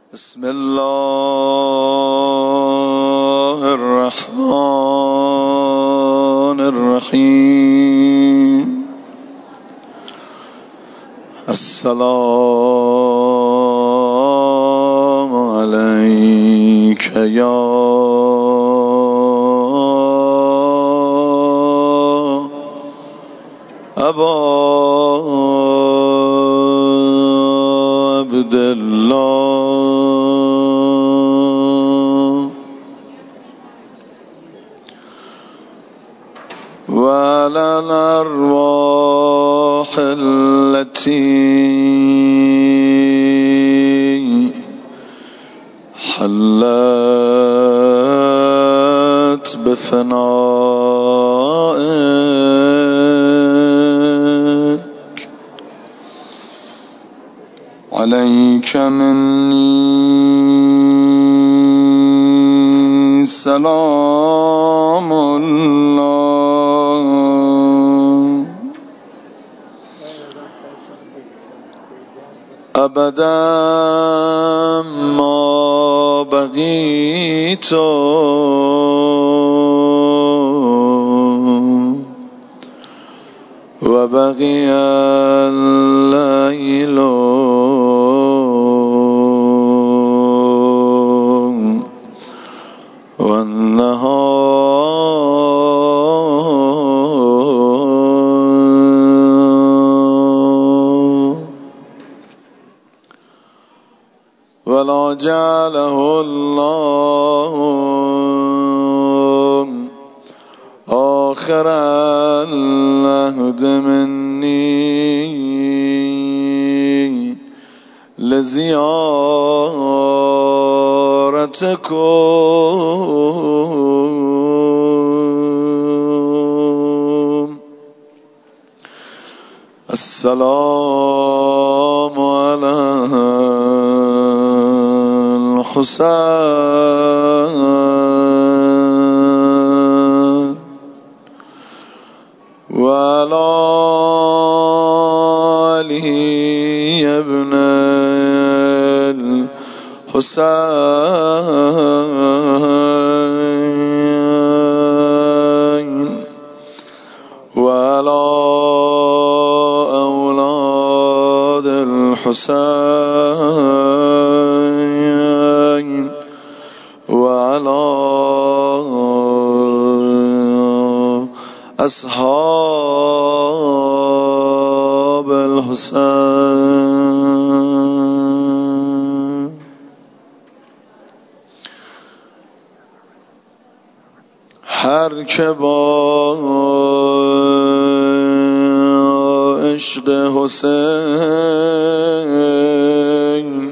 بسم الله الرحمن الرحیم. السلام علیک یا ابا عبدالله وعلى الأرواح التي حلت بفنائك عليك مني سلام الله أبدا ما بقيت وبقي الليل والنهار ولا جعله الله آخر العهد مني لزيارتكم. السلام على الحسين وعلى آله ابن الحسين وعلى أولاد الحسين وعلى أصحاب الحسين. هر که با عشق حسین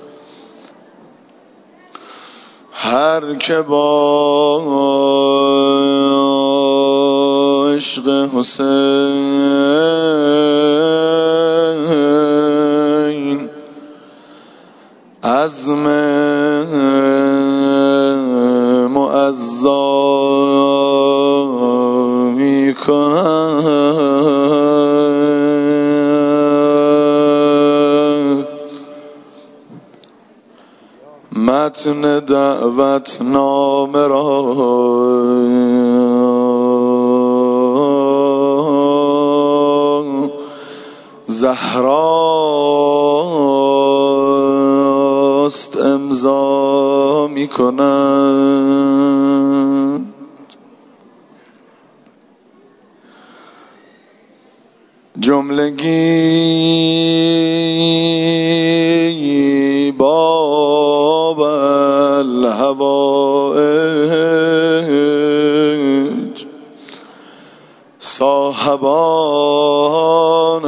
هر که با عشق حسین عزم معزا می کند متن دعوت نامه را زهراست امضا می کند. جملگی باب الحوائج صاحبان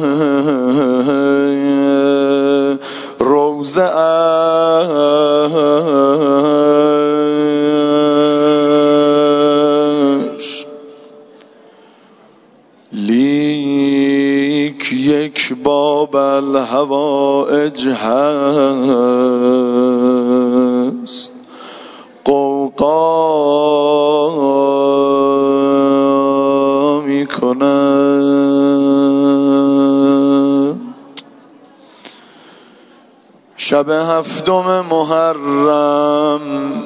روزه اش لیک یک باب الحوائج هست قوقا می کند. شب شب 7 محرم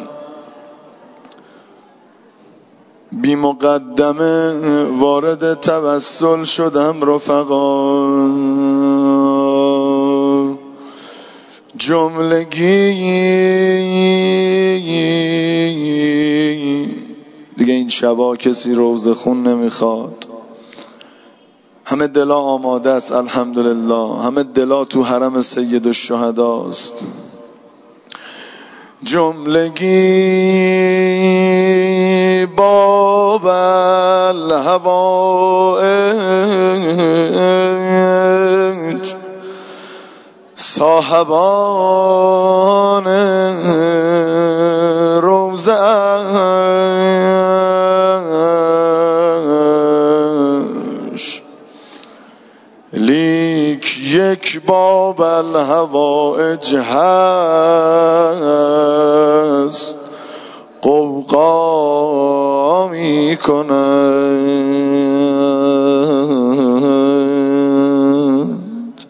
بی مقدمه وارد توسل شدم رفقا. جملگی دیگه این شبا کسی روزه خون نمیخواد، همه دلا آماده است الحمدلله، همه دلا تو حرم سید الشهداست. جملگی باب الهوائج صاحبان روزه اش، لیک یک باب الهوائج هست قوقا می کند.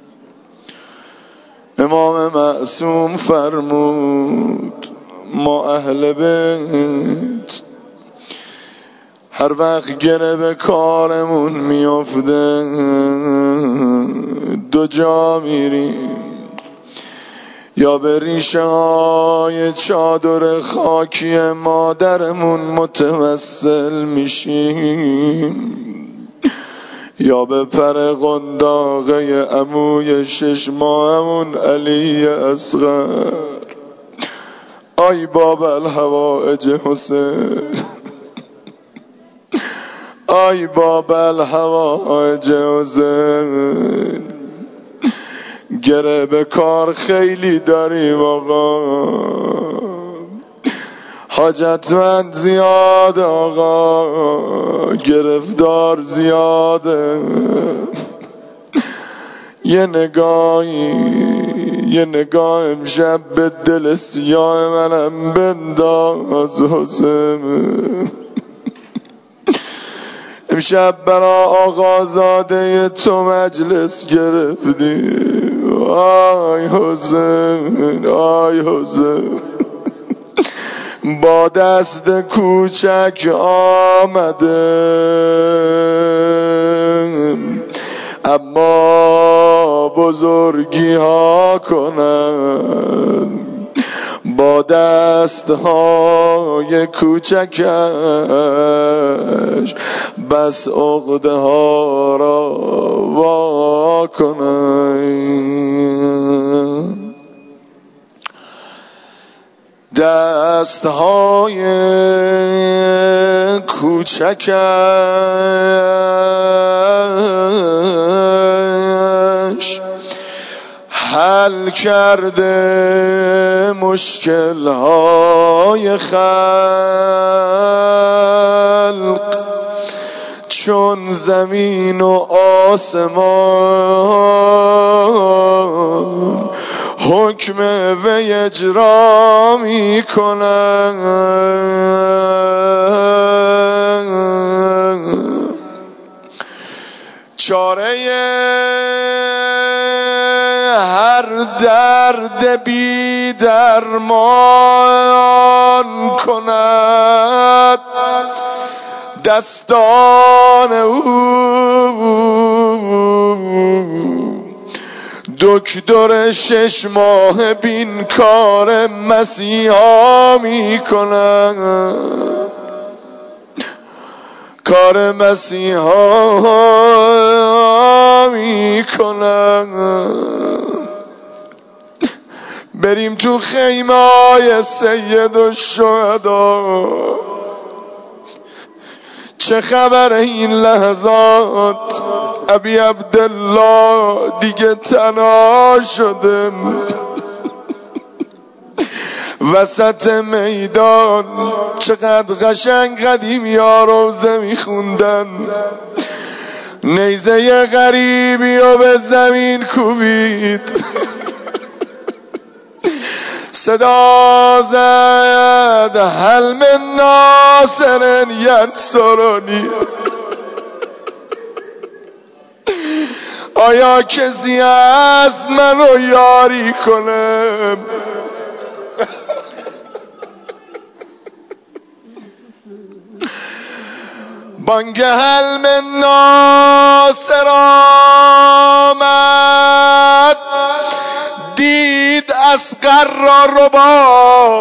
امام معصوم فرمود ما اهل بیت هر وقت گره به کارمون میافته دو جا میریم، یا به ریشه های چادر خاکی مادرمون متوسل میشیم، یا به پر قنداقه عموی 6 ماهمون علی اصغر. آی باب الهوائج حسین، آی باب الهوائج حسین، گره به کار خیلی داریم آقا، حاجتمند زیاد آقا، گرفتار زیاده. یه نگاه امشب به دل سیاه منم بنداز حسین. امشب برا آقازاده تو مجلس گرفتیم، آی حسین آی حسین. با دست کوچک آمده اما بزرگی ها کنند، با دست های کوچکش بس عقده ها را وا کنند. دست های کوچکش حل کرده مشکل های خلق، چون زمین و آسمان حکم وی اجرا می کنند. چاره هر درد بی درمان کند دستان او، دکتر 6 ماه بین کار مسیحا می کند، کار مسیحا می کند. بریم تو خیمای سید الشهدا، چه خبر این لحظات؟ ابی عبدالله دیگه تنها شده وسط میدان. چقدر قشنگ قدیمی ها روزه میخوندن، نیزه غریبی رو به زمین کوبید، صدا زد هل من ناصر ینصرنی. آیا کسی هست منو یاری کنه؟ بانگ حلم ناصر آمد، دید اصغر را رباب.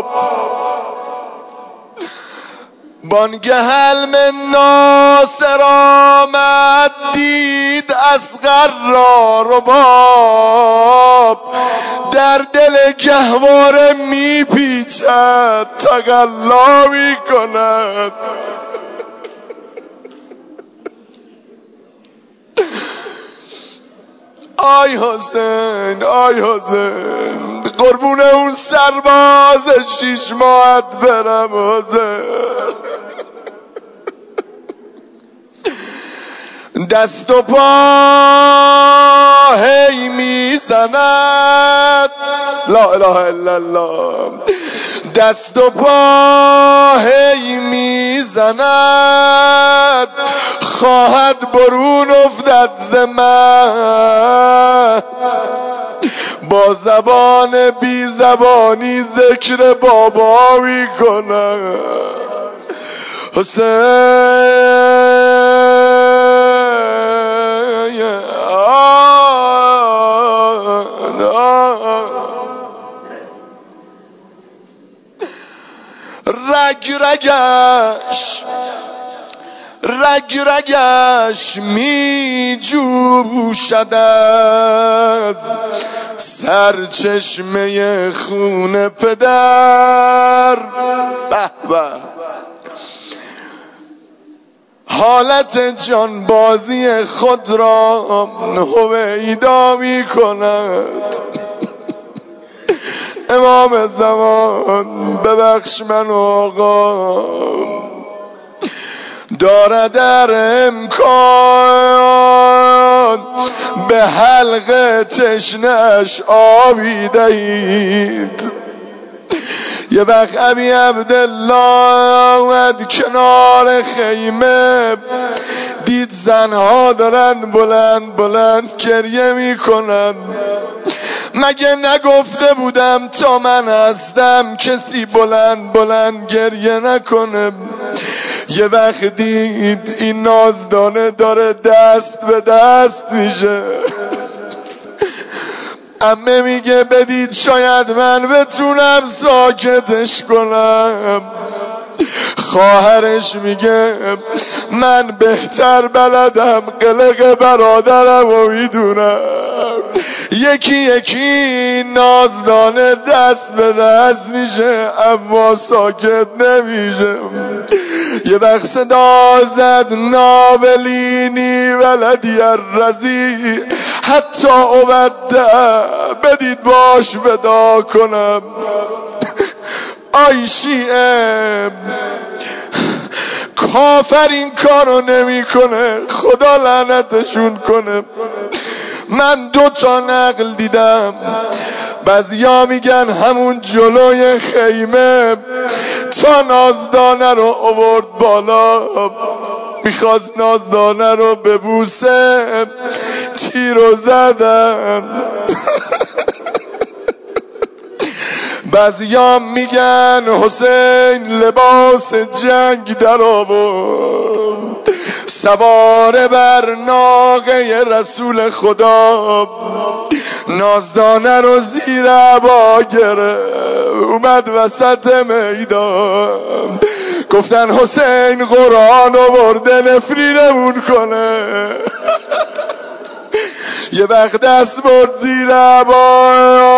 بانگ حلم ناصر آمد، دید اصغر را رباب. در دل گهواره میپیچد، تقلا میکند. آی حسین، آی حسین، قربون اون سرباز 6 ماهت برم حسین. دست و پا هی میزند، لا اله الا الله. دست و پا هی میزند، خواهد برون افتد ز مهد. با زبان بی زبانی ذکر بابا میکند. حسین رگ رگش می جوشد از سرچشمه خون پدر. به به، حالت جانبازی خود را هویدا می کند. امام زمان ببخش من آقا، دارد در امکان به حلق تشنش آبی دهید. یه وقت ابی عبدالله اومد کنار خیمه، دید زنها دارن بلند بلند گریه میکنن. مگه نگفته بودم تا من هستم کسی بلند بلند گریه نکنه؟ یه وقت دید این نازدانه داره دست به دست میشه. عمه میگه بدید شاید من بتونم ساکتش کنم. خواهرش میگه من بهتر بلدم، قلق برادرم و میدونم. یکی یکی نازدانه دست به دست میشه اما ساکت نمیشه. یه وقت صدا زد ناولینی ولدی الرضی حتی اوده، بدید باش ودا کنم. آی شیعه، کافر این کارو نمی کنه، خدا لعنتشون کنه. من 2 تا نقل دیدم، بعضیا میگن همون جلوی خیمه تا نازدانه رو آورد بالا، میخواست نازدانه رو ببوسه، تیرو زدن. بعضیا میگن حسین لباس جنگ در آورد، سواره بر ناقه رسول خدا، نازدانه رو زیر عبا گرفت، اومد وسط میدان. گفتن حسین قرآن آورده نفرینمون کنه. یه وقت دست برد زیر عبا،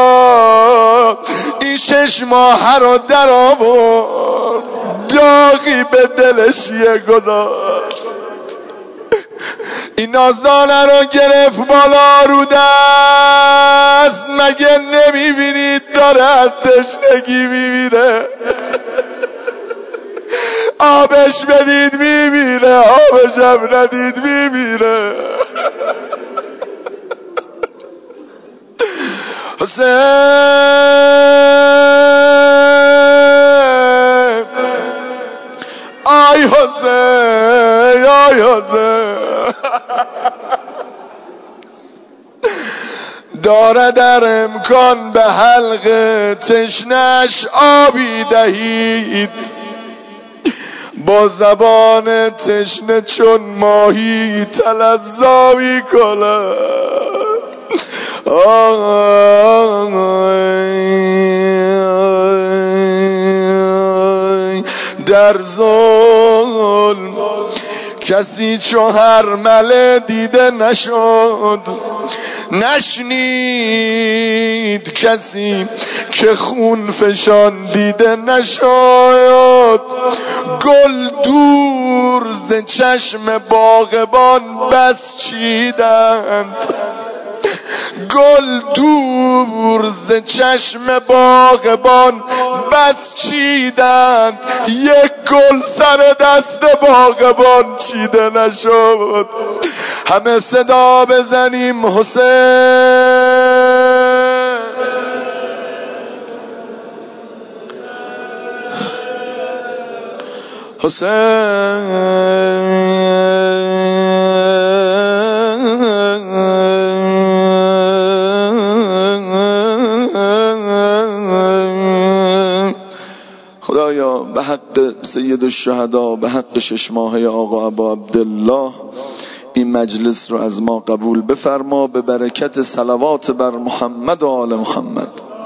این 6 ماه رو در آورد، داغی به دلش یه گذاشت. این نازدانه رو گرفت بالا رو دست، مگه نمیبینید داره از تشنگی میمیره؟ آبش بدید میمیره، آبشم ندید میمیره. حسین، آی حسین، آی حسین. داره در امکان به حلق تشنش آبی دهید، با زبان تشنه چون ماهی تلظا می کند. در ظلم کسی چو هرمله دیده نشد، نشنید کسی که خون فشان دیده نشد. گل دور ز چشم باغبان بس چیدند، گل دور ز چشم باغبان بس چیدند، یک گل سر دست باغبان چیده نشد. همه صدا بزنیم حسین، حسین. خدایا به حق سید الشهدا، به حق 6 ماهه آقا ابا عبدالله این مجلس رو از ما قبول بفرما، به برکت صلوات بر محمد و آل محمد.